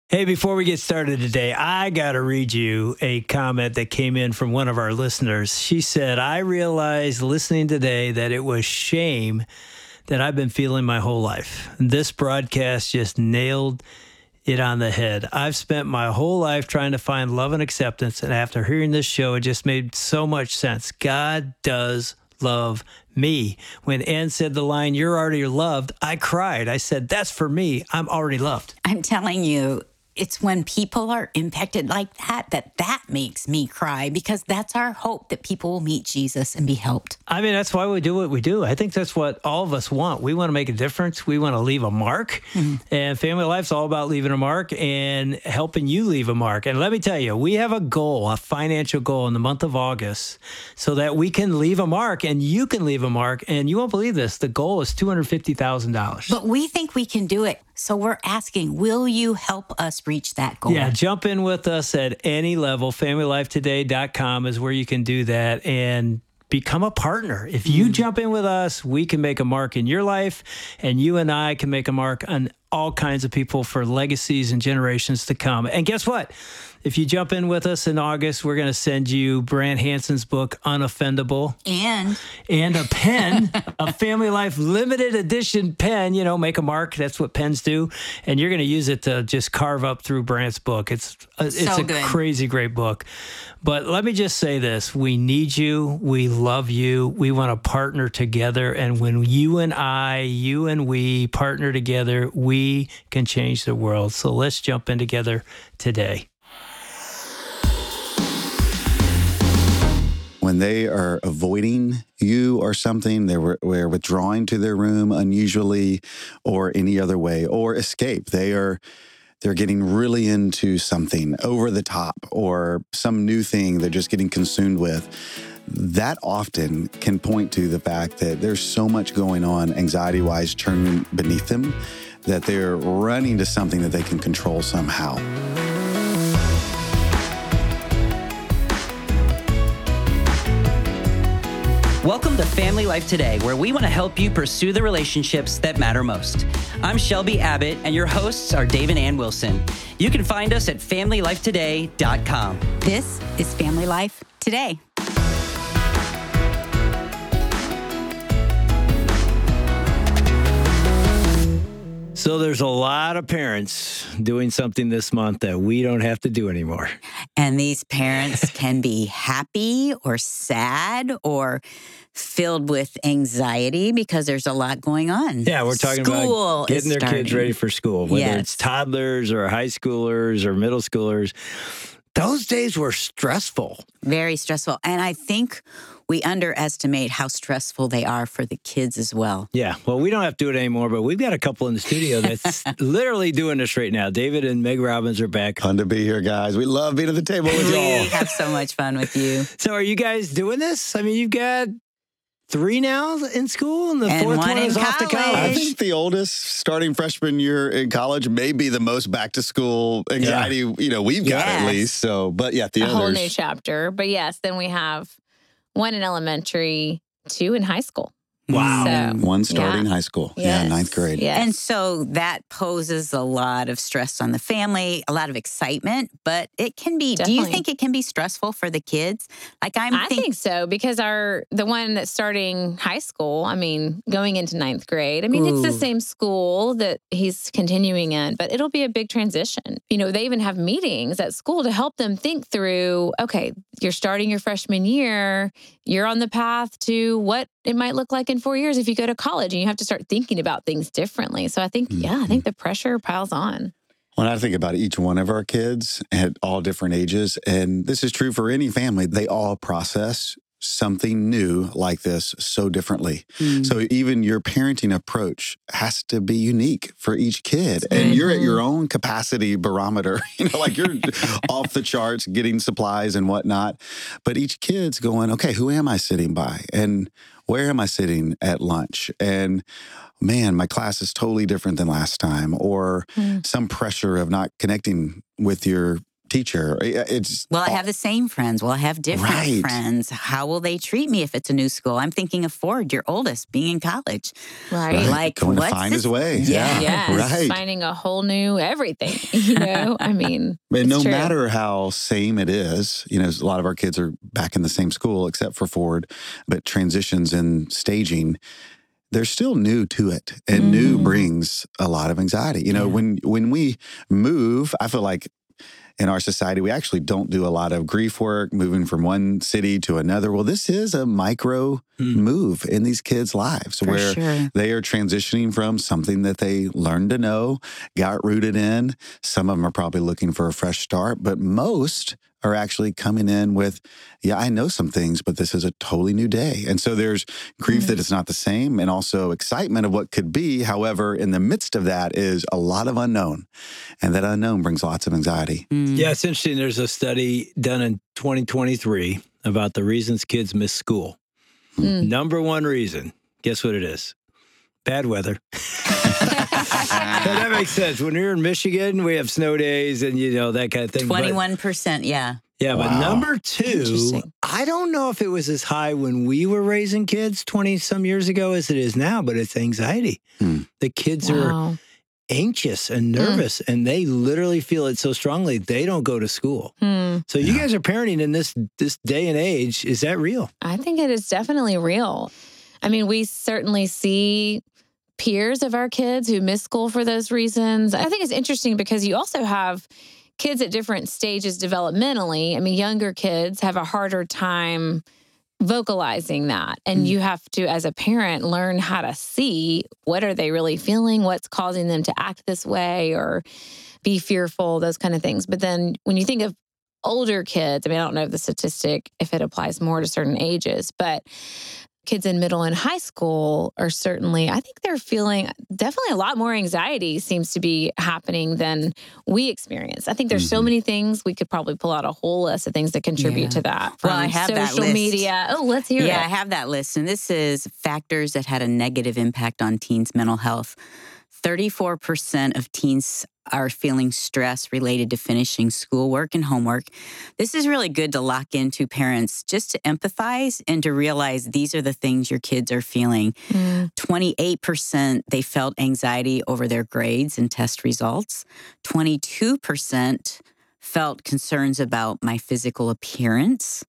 Hey, before we get started today, I got to read you a comment that came in from one of our listeners. She said, I realized listening today that it was shame that I've been feeling my whole life. This broadcast just nailed it on the head. I've spent my whole life trying to find love and acceptance, and after hearing this show, it just made so much sense. God does love me. When Ann said the line, "You're already loved," I cried. I said, that's for me. I'm already loved. I'm telling you, it's when people are impacted like that makes me cry, because that's our hope, that people will meet Jesus and be helped. I mean, that's why we do what we do. I think that's what all of us want. We want to make a difference. We want to leave a mark. And Family Life's all about leaving a mark and helping you leave a mark. And let me tell you, we have a goal, a financial goal in the month of August, so that we can leave a mark and you can leave a mark. And you won't believe this. The goal is $250,000. But we think we can do it. So we're asking, will you help us reach that goal? Yeah, jump in with us at any level. FamilyLifeToday.com is where you can do that and become a partner. If you jump in with us, we can make a mark in your life, and you and I can make a mark on all kinds of people for legacies and generations to come. And guess what? If you jump in with us in August, we're going to send you Brant Hansen's book, Unoffendable. And a pen, a Family Life limited edition pen, make a mark. That's what pens do. And you're going to use it to just carve up through Brant's book. It's a crazy great book. But let me just say this. We need you. We love you. We want to partner together. And when you and we partner together, we can change the world. So let's jump in together today. When they are avoiding you or something, they're withdrawing to their room unusually or any other way, or escape. They're getting really into something over the top or some new thing they're just getting consumed with. That often can point to the fact that there's so much going on anxiety-wise churning beneath them that they're running to something that they can control somehow. Welcome to Family Life Today, where we want to help you pursue the relationships that matter most. I'm Shelby Abbott, and your hosts are Dave and Ann Wilson. You can find us at FamilyLifeToday.com. This is Family Life Today. So there's a lot of parents doing something this month that we don't have to do anymore. And these parents can be happy or sad or filled with anxiety because there's a lot going on. Yeah, we're talking about getting their kids ready for school, whether it's toddlers or high schoolers or middle schoolers. Those days were stressful. Very stressful. And I think we underestimate how stressful they are for the kids as well. Yeah. Well, we don't have to do it anymore, but we've got a couple in the studio that's literally doing this right now. David and Meg Robbins are back. Fun to be here, guys. We love being at the table with y'all. We have so much fun with you. So are you guys doing this? I mean, you've got 3 now in school, and the fourth one is off to college. I think the oldest, starting freshman year in college, may be the most back to school anxiety we've got at least. So, but the others, whole new chapter. But yes, then we have 1 in elementary, 2 in high school. Wow. So, 1 starting high school. Yes. Yeah, 9th grade. Yes. And so that poses a lot of stress on the family, a lot of excitement, but it can be, Definitely. Do you think it can be stressful for the kids? Like I think so, because the one that's starting high school, going into 9th grade, it's the same school that he's continuing in, but it'll be a big transition. They even have meetings at school to help them think through, okay, you're starting your freshman year, you're on the path to what it might look like in 4 years if you go to college, and you have to start thinking about things differently. So I think the pressure piles on. When I think about each one of our kids at all different ages, and this is true for any family, they all process something new like this so differently. So even your parenting approach has to be unique for each kid. And you're at your own capacity barometer, like you're off the charts getting supplies and whatnot. But each kid's going, okay, who am I sitting by? And where am I sitting at lunch? And man, my class is totally different than last time. Or some pressure of not connecting with your teacher. It's Will I have the same friends? Will I have different Right. friends? How will they treat me if it's a new school? I'm thinking of Ford, your oldest, being in college. Right. Like, going to what's find this- his way. Yeah. Yes, Right. finding a whole new everything, you know? I mean, But it's no true. matter how same it is, you know, a lot of our kids are back in the same school except for Ford, but transitions in staging, they're still new to it. And new brings a lot of anxiety. You know, when we move, I feel like in our society, we actually don't do a lot of grief work, moving from one city to another. Well, this is a micro move in these kids' lives where sure. they are transitioning from something that they learned to know, got rooted in. Some of them are probably looking for a fresh start, but most are actually coming in with, yeah, I know some things, but this is a totally new day. And so there's grief that it's not the same and also excitement of what could be. However, in the midst of that is a lot of unknown. And that unknown brings lots of anxiety. Yeah, it's interesting. There's a study done in 2023 about the reasons kids miss school. Number one reason, guess what it is? Bad weather. That makes sense. When you're in Michigan, we have snow days and, you know, that kind of thing. But- 21%, yeah. yeah, but number two, Interesting. I don't know if it was as high when we were raising kids 20 some years ago as it is now, but it's anxiety. The kids are Wow. anxious and nervous, and they literally feel it so strongly they don't go to school. So you guys are parenting in this day and age. Is that real? I think it is definitely real. I mean, we certainly see peers of our kids who miss school for those reasons. I think it's interesting because you also have kids at different stages developmentally. I mean, younger kids have a harder time vocalizing that. And you have to, as a parent, learn how to see what are they really feeling, what's causing them to act this way or be fearful, those kind of things. But then when you think of older kids, I mean, I don't know the statistic if it applies more to certain ages, but kids in middle and high school are certainly, I think they're feeling definitely a lot more anxiety seems to be happening than we experience. I think there's so many things. We could probably pull out a whole list of things that contribute to that. From Well, I have that social list. media. Oh, let's hear Yeah, I it. have that list. And this is factors that had a negative impact on teens' mental health. 34% of teens are feeling stress related to finishing schoolwork and homework. This is really good to lock into parents just to empathize and to realize these are the things your kids are feeling. 28% they felt anxiety over their grades and test results. 22% felt concerns about my physical appearance.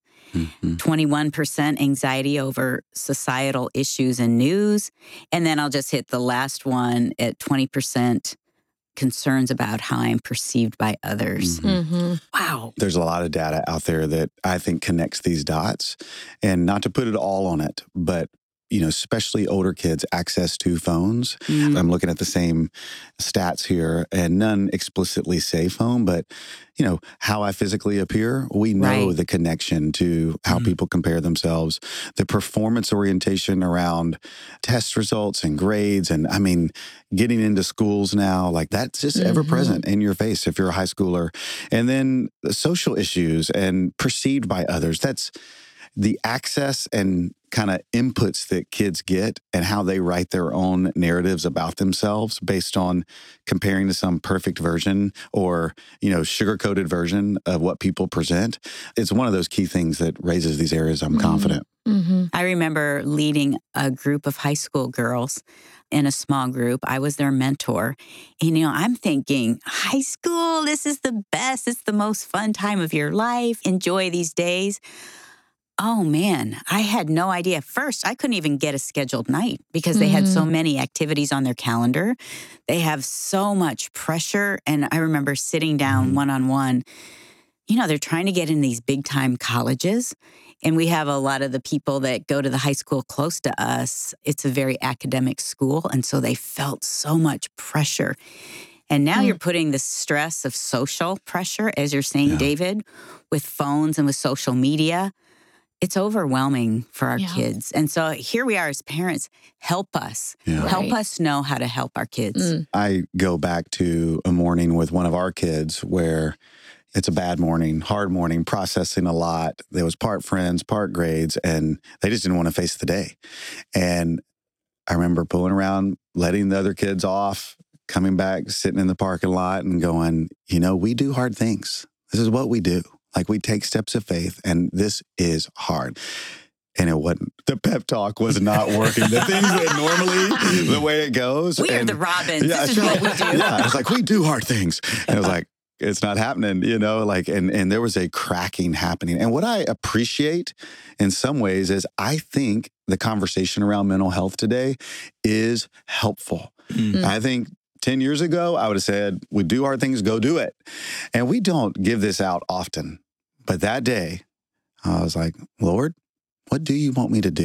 21% anxiety over societal issues and news. And then I'll just hit the last one at 20% concerns about how I'm perceived by others. Wow. There's a lot of data out there that I think connects these dots. And not to put it all on it, but you know, especially older kids, access to phones. I'm looking at the same stats here, and none explicitly say phone, but you know, how I physically appear, we know Right. the connection to how people compare themselves, the performance orientation around test results and grades. And I mean, getting into schools now, like that's just ever present in your face if you're a high schooler. And then the social issues and perceived by others. That's the access and kind of inputs that kids get and how they write their own narratives about themselves based on comparing to some perfect version or, you know, sugar-coated version of what people present. It's one of those key things that raises these areas, I'm confident. I remember leading a group of high school girls in a small group. I was their mentor. And, you know, I'm thinking, high school, this is the best. It's the most fun time of your life. Enjoy these days. Oh, man, I had no idea. First, I couldn't even get a scheduled night because they had so many activities on their calendar. They have so much pressure. And I remember sitting down one-on-one. You know, they're trying to get in these big-time colleges. And we have a lot of the people that go to the high school close to us. It's a very academic school. And so they felt so much pressure. And now you're putting the stress of social pressure, as you're saying, David, with phones and with social media. It's overwhelming for our kids. And so here we are as parents. Help us. Yeah. Help us know how to help our kids. I go back to a morning with one of our kids where it's a bad morning, hard morning, processing a lot. There was part friends, part grades, and they just didn't want to face the day. And I remember pulling around, letting the other kids off, coming back, sitting in the parking lot and going, you know, we do hard things. This is what we do. Like, we take steps of faith, and this is hard. And it wasn't. The pep talk was not working. The things that normally, the way it goes. We are the Robins. Yeah, this is what we do. Yeah, it's like, we do hard things. And it was like, it's not happening, like, and there was a cracking happening. And what I appreciate in some ways is I think the conversation around mental health today is helpful. Mm-hmm. I think 10 years ago, I would have said, we do hard things, go do it. And we don't give this out often. But that day, I was like, Lord, what do you want me to do?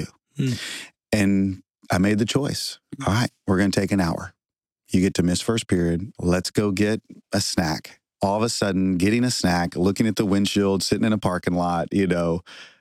And I made the choice. All right, we're going to take an hour. You get to miss first period. Let's go get a snack. All of a sudden, getting a snack, looking at the windshield, sitting in a parking lot, it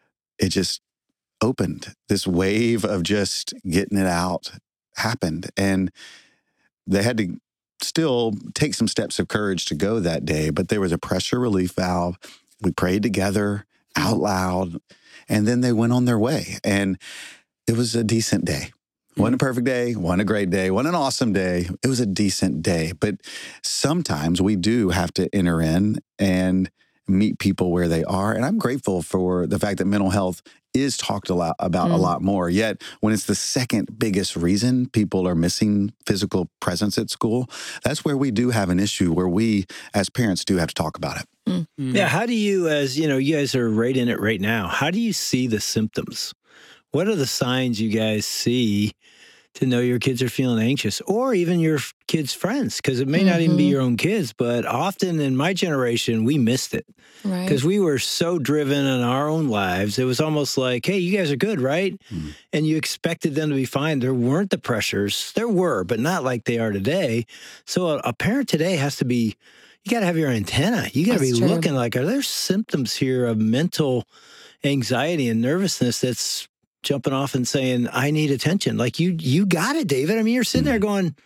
just opened. This wave of just getting it out happened. And they had to still take some steps of courage to go that day, but there was a pressure relief valve. We prayed together out loud, and then they went on their way. And it was a decent day. Wasn't a perfect day, wasn't a great day, wasn't an awesome day. It was a decent day. But sometimes we do have to enter in and meet people where they are. And I'm grateful for the fact that mental health is talked about a lot more. Yet, when it's the second biggest reason people are missing physical presence at school, that's where we do have an issue where we, as parents, do have to talk about it. Mm-hmm. Yeah. How do you, as you guys are right in it right now, how do you see the symptoms? What are the signs you guys see to know your kids are feeling anxious, or even your kids' friends? Because it may not even be your own kids, but often in my generation, we missed it. Right. Because we were so driven in our own lives. It was almost like, hey, you guys are good, right? And you expected them to be fine. There weren't the pressures. There were, but not like they are today. So a parent today has to be, you got to have your antenna. You got to be looking like, are there symptoms here of mental anxiety and nervousness that's jumping off and saying, I need attention? Like, you got it, David. I mean, you're sitting there going,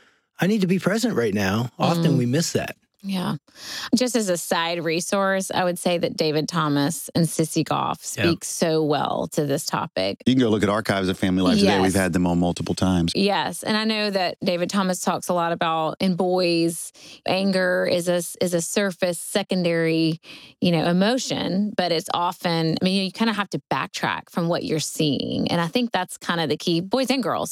I need to be present right now. Often we miss that. Yeah. Just as a side resource, I would say that David Thomas and Sissy Goff speak so well to this topic. You can go look at archives of Family Life Today. We've had them on multiple times. Yes. And I know that David Thomas talks a lot about, in boys, anger is a surface secondary, emotion, but it's often, you kind of have to backtrack from what you're seeing. And I think that's kind of the key, boys and girls.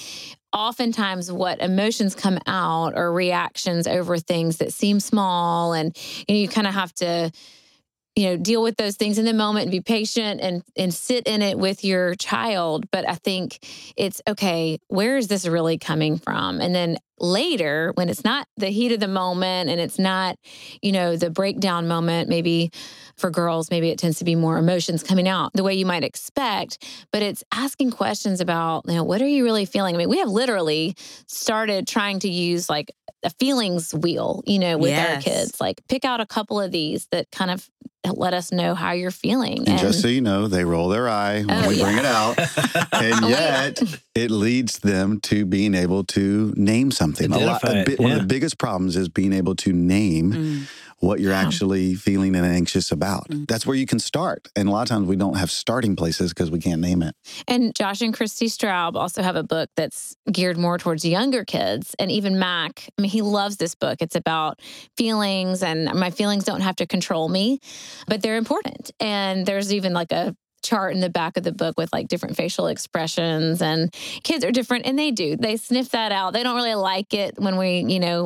Oftentimes what emotions come out are reactions over things that seem small, and you kind of have to deal with those things in the moment and be patient and sit in it with your child. But I think it's okay, where is this really coming from? And then later, when it's not the heat of the moment and it's not, the breakdown moment, maybe for girls, maybe it tends to be more emotions coming out the way you might expect, but it's asking questions about, what are you really feeling? We have literally started trying to use like a feelings wheel, with our kids, like pick out a couple of these that kind of let us know how you're feeling. And just so you know, they roll their eye when we bring it out. And yet it leads them to being able to name something. One of the biggest problems is being able to name what you're actually feeling and anxious about. That's where you can start. And a lot of times we don't have starting places because we can't name it. And Josh and Christy Straub also have a book that's geared more towards younger kids. And even Mac, he loves this book. It's about feelings, and my feelings don't have to control me, but they're important. And there's even like a chart in the back of the book with like different facial expressions, and kids are different, and they sniff that out. They don't really like it when we,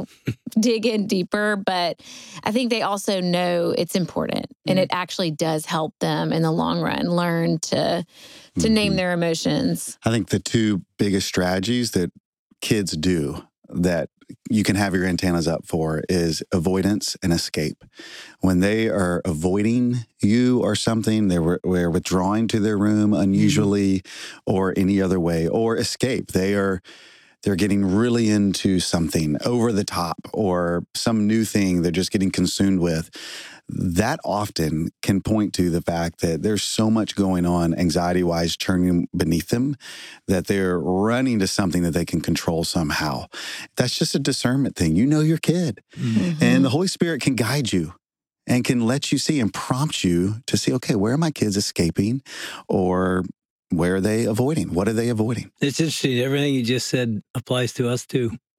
dig in deeper, but I think they also know it's important, and it actually does help them in the long run learn to name their emotions. I think the two biggest strategies that kids do that you can have your antennas up for is avoidance and escape. When they are avoiding you or something, they're withdrawing to their room unusually or any other way, or escape. They're getting really into something over the top or some new thing they're just getting consumed with. That often can point to the fact that there's so much going on anxiety-wise churning beneath them that they're running to something that they can control somehow. That's just a discernment thing. You know your kid. And the Holy Spirit can guide you and can let you see and prompt you to see, okay, where are my kids escaping, or where are they avoiding? What are they avoiding? It's interesting. Everything you just said applies to us too.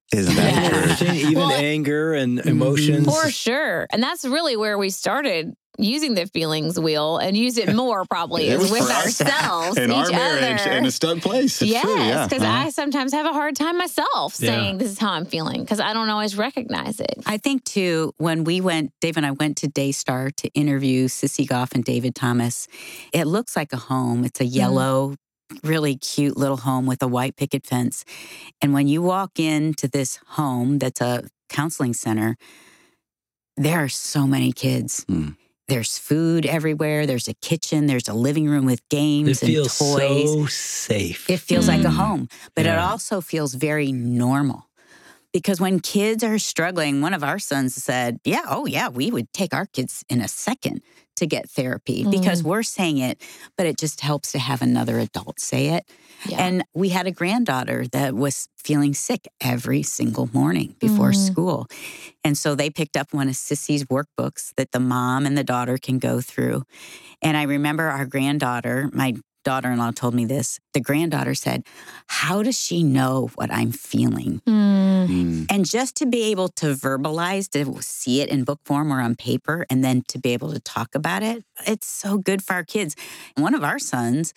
Isn't that true? Interesting. Even Well, anger and emotions. For sure. And that's really where we started using the feelings wheel and use it more probably It is was with for us ourselves, in each our marriage other. in a stuck place. It's true, yeah. Yes, because I sometimes have a hard time myself Yeah. saying this is how I'm feeling because I don't always recognize it. I think too, when Dave and I went to Daystar to interview Sissy Goff and David Thomas, it looks like a home. It's a yellow, really cute little home with a white picket fence. And when you walk into this home that's a counseling center, there are so many kids. There's food everywhere. There's a kitchen. There's a living room with games It and feels toys. so safe. It feels like a home, but it Yeah. also feels very normal. Because when kids are struggling, one of our sons said, we would take our kids in a second to get therapy because we're saying it, but it just helps to have another adult say it. Yeah. And we had a granddaughter that was feeling sick every single morning before school. And so they picked up one of Sissy's workbooks that the mom and the daughter can go through. And I remember our granddaughter, my daughter-in-law told me this. The granddaughter said, how does she know what I'm feeling? And just to be able to verbalize, to see it in book form or on paper, and then to be able to talk about it, it's so good for our kids. One of our sons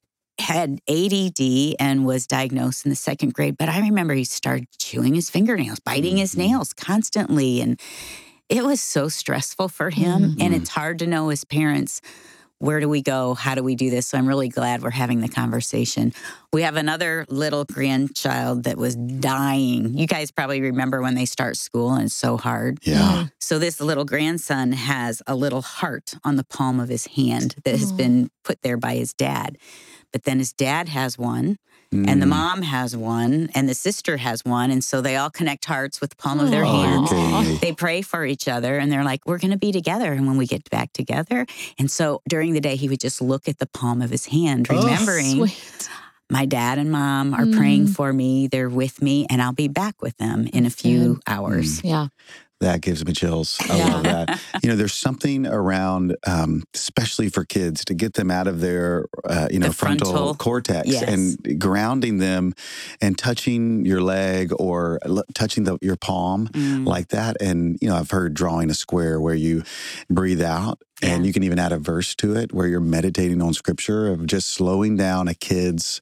had ADD and was diagnosed in the 2nd grade, but I remember he started chewing his fingernails, biting his nails constantly. And it was so stressful for him. And it's hard to know as parents, where do we go? How do we do this? So I'm really glad we're having the conversation. We have another little grandchild that was dying. You guys probably remember when they start school and it's so hard. Yeah. So this little grandson has a little heart on the palm of his hand that has been put there by his dad. But then his dad has one, and the mom has one, and the sister has one. And so they all connect hearts with the palm of their hands. Okay. They pray for each other, and they're like, we're going to be together. And when we get back together. And so during the day, he would just look at the palm of his hand, remembering Sweet. my dad and mom are praying for me. They're with me, and I'll be back with them in a few hours. Yeah. That gives me chills. I love that. There's something around, especially for kids, to get them out of their, The frontal cortex Yes. and grounding them and touching your leg or touching your palm like that. And, I've heard drawing a square where you breathe out and you can even add a verse to it where you're meditating on scripture of just slowing down a kid's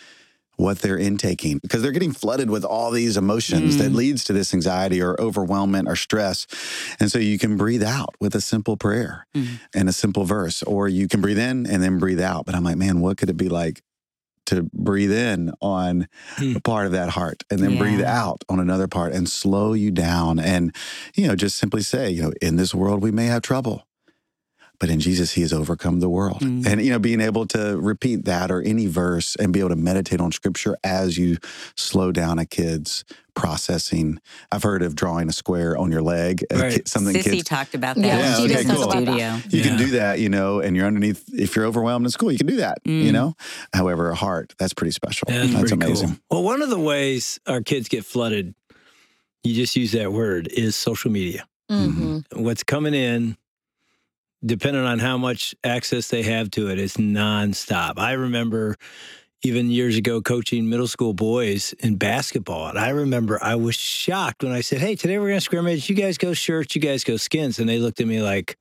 what they're intaking because they're getting flooded with all these emotions that leads to this anxiety or overwhelmment or stress. And so you can breathe out with a simple prayer and a simple verse, or you can breathe in and then breathe out. But I'm like, man, what could it be like to breathe in on a part of that heart and then breathe out on another part and slow you down and, just simply say, in this world we may have trouble, but in Jesus, he has overcome the world. And, being able to repeat that or any verse and be able to meditate on scripture as you slow down a kid's processing. I've heard of drawing a square on your leg. Right. Sissy kids talked about that. Yeah, She okay, does in the cool. studio. You can do that, and you're underneath, if you're overwhelmed in school, you can do that, However, a heart, that's pretty special. Yeah, that's pretty amazing. Cool. Well, one of the ways our kids get flooded, you just use that word, is social media. What's coming in, depending on how much access they have to it, is nonstop. I remember even years ago coaching middle school boys in basketball. And I remember I was shocked when I said, hey, today we're going to scrimmage. You guys go shirts, you guys go skins. And they looked at me like,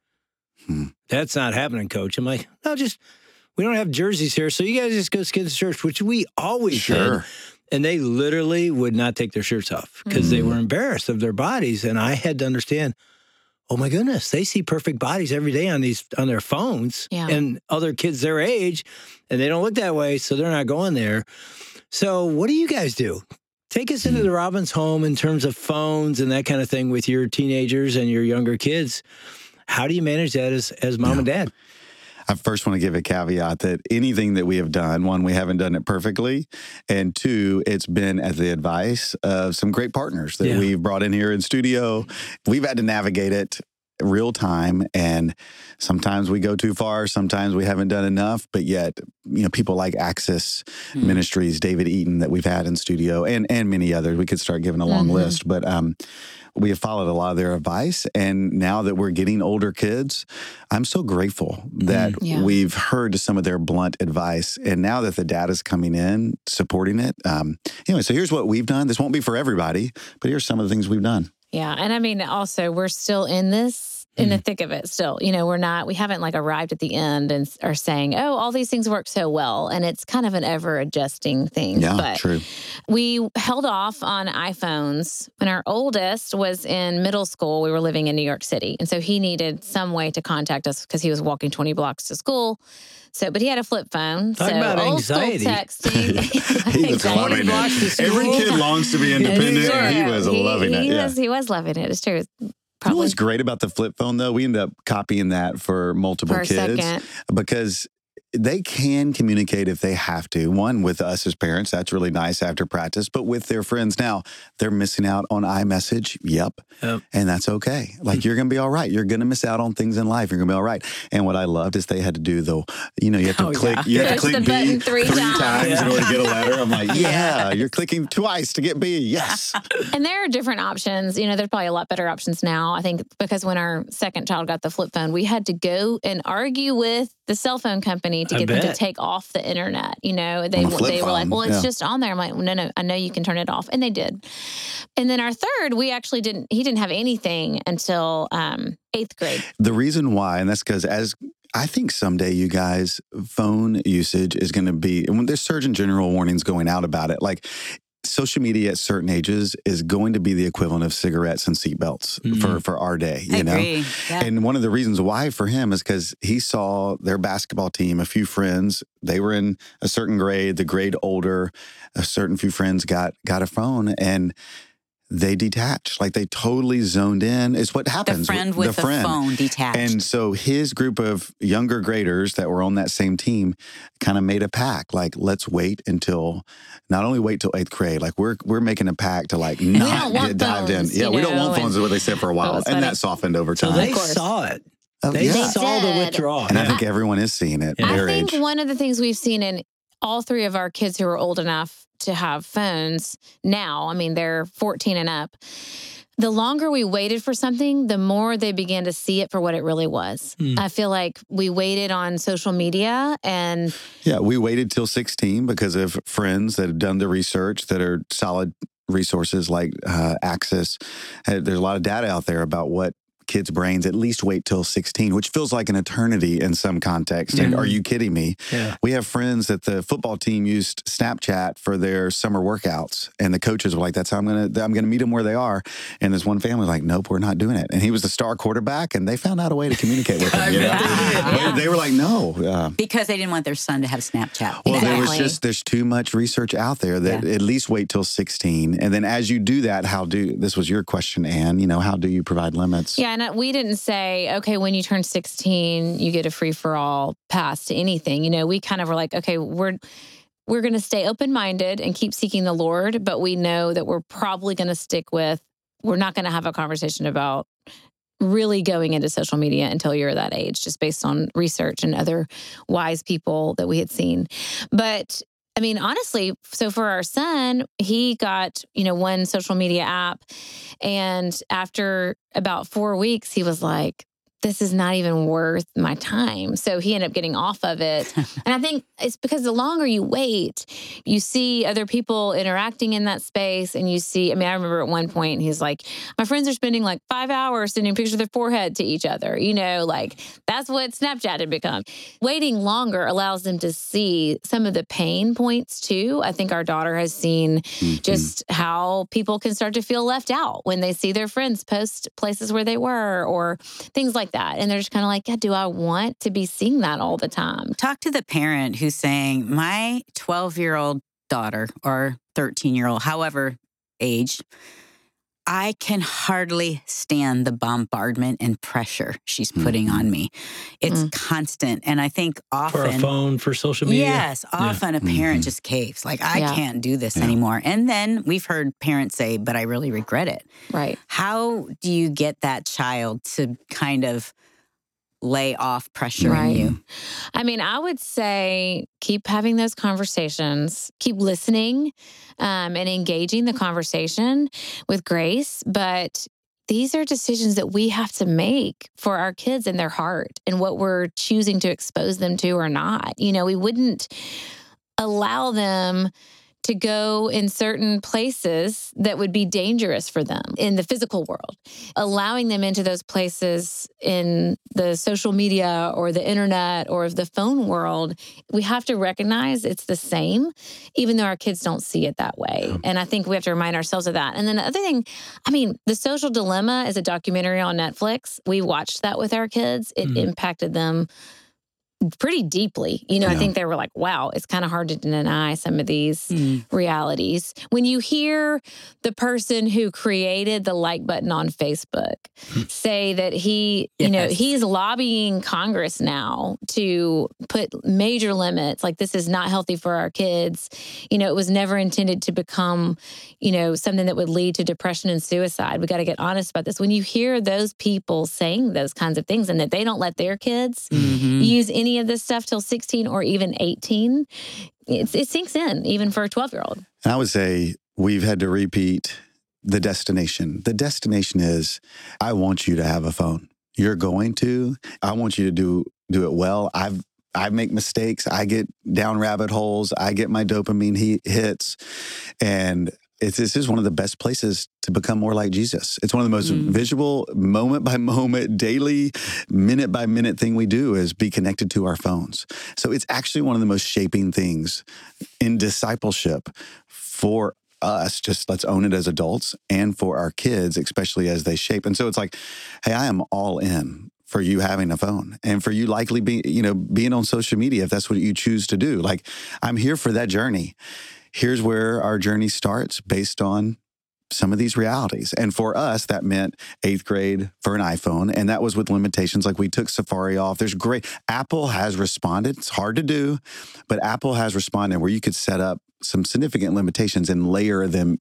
that's not happening, coach. I'm like, no, we don't have jerseys here. So you guys just go skins shirts, which we always did. And they literally would not take their shirts off because they were embarrassed of their bodies. And I had to understand, oh my goodness, they see perfect bodies every day on their phones and other kids their age, and they don't look that way, so they're not going there. So what do you guys do? Take us into the Robbins home in terms of phones and that kind of thing with your teenagers and your younger kids. How do you manage that as mom and dad? I first want to give a caveat that anything that we have done, one, we haven't done it perfectly, and two, it's been at the advice of some great partners that we've brought in here in studio. We've had to navigate it real time. And sometimes we go too far. Sometimes we haven't done enough. But yet, people like Access Ministries, David Eaton that we've had in studio, and many others. We could start giving a long list. But we have followed a lot of their advice. And now that we're getting older kids, I'm so grateful that we've heard some of their blunt advice. And now that the data's coming in, supporting it. Anyway, so here's what we've done. This won't be for everybody, but here's some of the things we've done. Yeah. And I mean, also, we're still in the thick of it still. We haven't arrived at the end and are saying, oh, all these things work so well. And it's kind of an ever adjusting thing. Yeah, but true. We held off on iPhones when our oldest was in middle school. We were living in New York City. And so he needed some way to contact us because he was walking 20 blocks to school. But he had a flip phone. Talk about old anxiety. School texting. He was loving it. Every kid longs to be independent. And he was loving it. He was loving it. It's true. You know what's great about the flip phone, though? We ended up copying that for multiple kids because they can communicate if they have to. One, with us as parents, that's really nice after practice, but with their friends. Now, they're missing out on iMessage. Yep. And that's okay. You're going to be all right. You're going to miss out on things in life. You're going to be all right. And what I loved is they had to do you have to click, you have to click B three times in order to get a letter. I'm like, you're clicking twice to get B. Yes. And there are different options. There's probably a lot better options now. I think because when our second child got the flip phone, we had to go and argue with the cell phone company to get them to take off the internet. They were like, well, it's just on there. I'm like, no, I know you can turn it off. And they did. And then our third, he didn't have anything until 8th grade. The reason why, and that's because I think someday, you guys, phone usage is going to be, and when there's Surgeon General warnings going out about it, social media at certain ages is going to be the equivalent of cigarettes and seatbelts for our day, I agree. Yeah. And one of the reasons why for him is because he saw their basketball team, a few friends, they were in a certain grade, the grade older, a certain few friends got a phone, and they detached. They totally zoned in. It's what happens. The friend with the phone detached. And so his group of younger graders that were on that same team kind of made a pact. Let's wait not only wait till 8th grade. We're making a pact to not get dived in. Yeah, we don't want phones is what they said for a while. And that softened over time. So they saw it. They saw the withdrawal. And I think everyone is seeing it at their age. I think one of the things we've seen in all three of our kids who are old enough to have phones now, they're 14 and up. The longer we waited for something, the more they began to see it for what it really was. I feel like we waited on social media and... Yeah, we waited till 16 because of friends that have done the research that are solid resources like Access. There's a lot of data out there about what kids' brains at least wait till 16, which feels like an eternity in some context. And are you kidding me? Yeah. We have friends that the football team used Snapchat for their summer workouts, and the coaches were like, "That's how I'm gonna meet them where they are." And this one family was like, "Nope, we're not doing it." And he was the star quarterback, and they found out a way to communicate with him. They were like, "No," because they didn't want their son to have Snapchat. Well, there's too much research out there that at least wait till 16, and then as you do that, this was your question, Ann? How do you provide limits? Yeah. And we didn't say, okay, when you turn 16, you get a free-for-all pass to anything. We kind of were like, okay, we're going to stay open-minded and keep seeking the Lord, but we know that we're probably going to stick with, we're not going to have a conversation about really going into social media until you're that age, just based on research and other wise people that we had seen. But honestly, so for our son, he got, one social media app. And after about 4 weeks, he was like, this is not even worth my time. So he ended up getting off of it. And I think it's because the longer you wait, you see other people interacting in that space. And you see, I remember at one point, he's like, my friends are spending 5 hours sending pictures of their forehead to each other. That's what Snapchat had become. Waiting longer allows them to see some of the pain points too. I think our daughter has seen just how people can start to feel left out when they see their friends post places where they were or things like that. And they're just kind of like, yeah, do I want to be seeing that all the time? Talk to the parent who's saying, my 12-year-old daughter or 13-year-old, however age, I can hardly stand the bombardment and pressure she's putting on me. It's constant. And I think often... For a phone, for social media? Yes. Often a parent just caves. Like, I can't do this anymore. And then we've heard parents say, but I really regret it. Right. How do you get that child to kind of lay off pressure on you? I mean, I would say keep having those conversations, keep listening and engaging the conversation with grace. But these are decisions that we have to make for our kids and their heart and what we're choosing to expose them to or not. You know, we wouldn't allow them to go in certain places that would be dangerous for them in the physical world. Allowing them into those places in the social media or the internet or the phone world, we have to recognize it's the same, even though our kids don't see it that way. And I think we have to remind ourselves of that. And then the other thing, I mean, The Social Dilemma is a documentary on Netflix. We watched that with our kids. It impacted them pretty deeply. You know, I think they were like, wow, it's kind of hard to deny some of these realities. When you hear the person who created the like button on Facebook say that he, you know, he's lobbying Congress now to put major limits, like this is not healthy for our kids. You know, it was never intended to become, you know, something that would lead to depression and suicide. We got to get honest about this. When you hear those people saying those kinds of things and that they don't let their kids use any of this stuff till 16 or even 18, it sinks in, even for a 12-year-old. And I would say we've had to repeat the destination. The destination is, I want you to have a phone. You're going to. I want you to do it well. I make mistakes. I get down rabbit holes. I get my dopamine hits. And this is one of the best places to become more like Jesus. It's one of the most visual, moment by moment, daily, minute by minute thing we do is be connected to our phones. So it's actually one of the most shaping things in discipleship for us. Just let's own it as adults, and for our kids, especially as they shape. And so it's like, hey, I am all in for you having a phone and for you likely being on social media if that's what you choose to do. Like, I'm here for that journey. Here's where our journey starts based on some of these realities. And for us, that meant 8th grade for an iPhone. And that was with limitations. Like, we took Safari off. Apple has responded. It's hard to do, but Apple has responded where you could set up some significant limitations and layer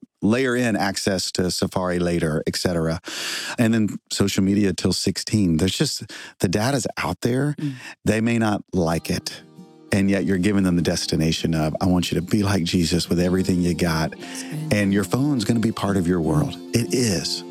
in access to Safari later, et cetera. And then social media till 16. There's just, the data's out there. They may not like it. And yet you're giving them the destination of, I want you to be like Jesus with everything you got. And your phone's going to be part of your world. It is.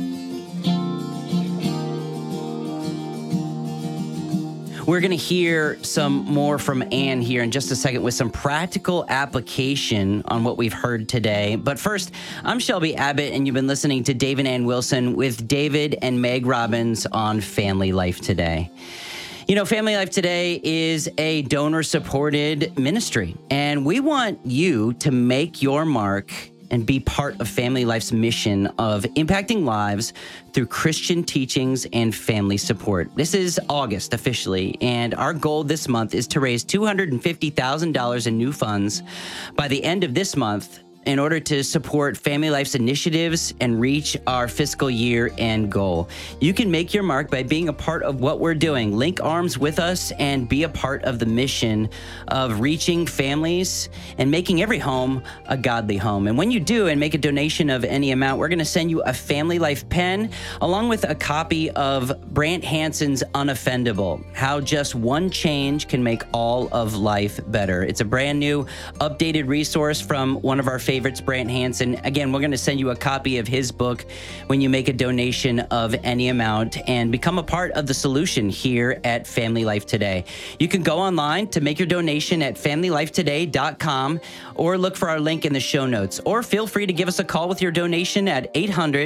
We're going to hear some more from Ann here in just a second with some practical application on what we've heard today. But first, I'm Shelby Abbott, and you've been listening to Dave and Ann Wilson with David and Meg Robbins on Family Life Today. You know, Family Life Today is a donor-supported ministry, and we want you to make your mark and be part of Family Life's mission of impacting lives through Christian teachings and family support. This is August officially, and our goal this month is to raise $250,000 in new funds by the end of this month in order to support Family Life's initiatives and reach our fiscal year end goal. You can make your mark by being a part of what we're doing. Link arms with us and be a part of the mission of reaching families and making every home a godly home. And when you do and make a donation of any amount, we're going to send you a Family Life pen along with a copy of Brant Hansen's Unoffendable, How Just One Change Can Make All of Life Better. It's a brand new, updated resource from one of our favorites, Brant Hansen. Again, we're going to send you a copy of his book when you make a donation of any amount and become a part of the solution here at Family Life Today. You can go online to make your donation at FamilyLifeToday.com or look for our link in the show notes, or feel free to give us a call with your donation at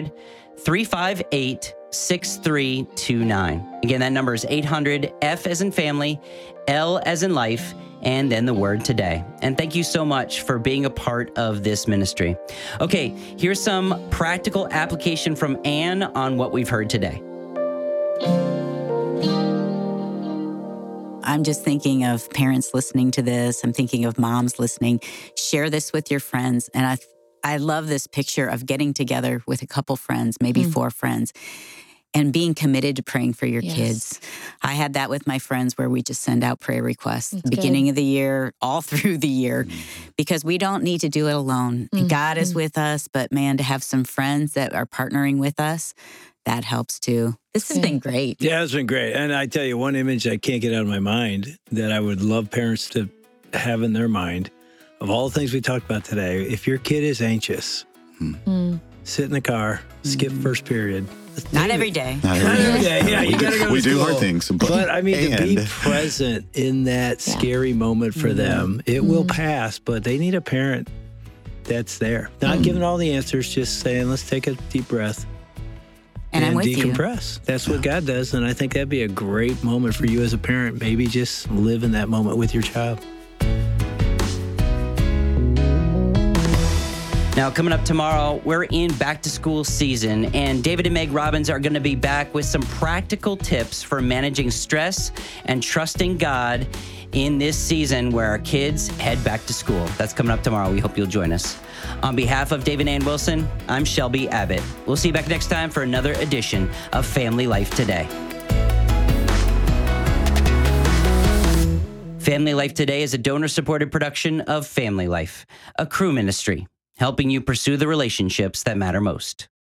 800-358-6329. Again, that number is 800, F as in family, L as in life, and then the word today. And thank you so much for being a part of this ministry. Okay, here's some practical application from Ann on what we've heard today. I'm just thinking of parents listening to this. I'm thinking of moms listening. Share this with your friends. And I love this picture of getting together with a couple friends, maybe 4 friends, and being committed to praying for your kids. I had that with my friends where we just send out prayer requests at the beginning of the year, all through the year, because we don't need to do it alone. God is with us, but man, to have some friends that are partnering with us, that helps too. This has been great. Yeah, it's been great. And I tell you, one image I can't get out of my mind that I would love parents to have in their mind, of all the things we talked about today, if your kid is anxious, sit in the car, skip first period. Not every day. Not every day. Yeah, you gotta go to We do school. hard things. But I mean, to be present in that scary moment for them, it will pass, but they need a parent that's there. Not giving all the answers, just saying, let's take a deep breath. And I'm with decompress. That's what God does. And I think that'd be a great moment for you as a parent. Maybe just live in that moment with your child. Now, coming up tomorrow, we're in back to school season, and David and Meg Robbins are going to be back with some practical tips for managing stress and trusting God in this season where our kids head back to school. That's coming up tomorrow. We hope you'll join us. On behalf of David and Ann Wilson, I'm Shelby Abbott. We'll see you back next time for another edition of Family Life Today. Family Life Today is a donor-supported production of Family Life, a Cru ministry, helping you pursue the relationships that matter most.